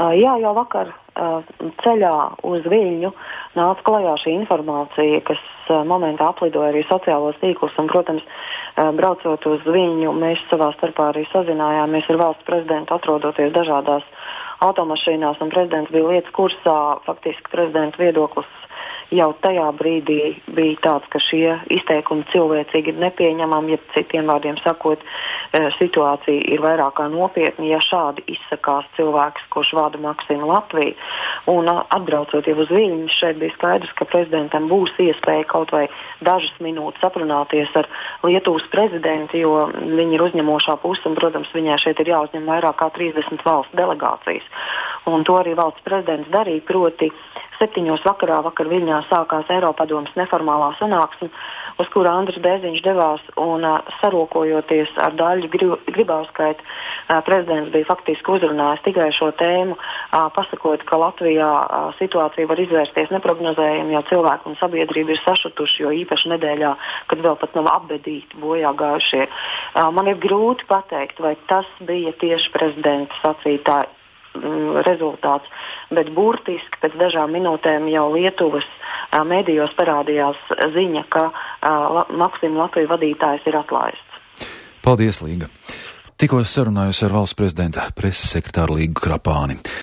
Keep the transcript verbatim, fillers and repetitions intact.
Jā, jau vakar ceļā uz Viļņu nāca klajā šī informācija, kas momentā aplidoja arī sociālos tīklus, un, protams, braucot uz Viļņu, mēs savā starpā arī sazinājāmies ar valsts prezidentu, atrodoties dažādās automašīnās, un prezidents bija lietas kursā. Faktiski prezidenta viedoklis jau tajā brīdī bija tāds, ka šie izteikumi cilvēcīgi ir nepieņemami, ja citiem vārdiem sakot, situācija ir vairāk kā nopietna, ja šādi izsakās cilvēks, kurš vada Maksimu Latviju. Un atbraucot jau uz Viļņu, šeit bija skaidrs, ka prezidentam būs iespēja kaut vai dažas minūtes aprunāties ar Lietuvas prezidentu, jo viņi ir uzņemošā puse, un, protams, viņai šeit ir jāuzņem vairāk kā trīsdesmit valsts delegācijas. Un to arī valsts prezidents darīja, proti septiņos vakarā vakar Viļņā sākās Eiropadomes neformālā sanāksme, uz kuru Andris Bēziņš devās, un uh, sarokojoties ar Daļu Gribauskaitu, uh, prezidents bija faktiski uzrunājis tikai šo tēmu, uh, pasakot, ka Latvijā uh, situācija var izvērsties neprognozējami, jo cilvēki un sabiedrība ir sašutuši, jo īpaši nedēļā, kad vēl pat nav apbedīti bojā gājušie. Uh, man ir grūti pateikt, vai tas bija tieši prezidenta sacītā rezultāts, bet burtiski pēc dažām minūtēm jau Lietuvas a, medijos parādījās ziņa, ka a, Maksima Latviju vadītājs ir atlaists. Paldies, Līga. Tikko sarunājos ar valsts prezidenta preses sekretāru Līgu Krapāni.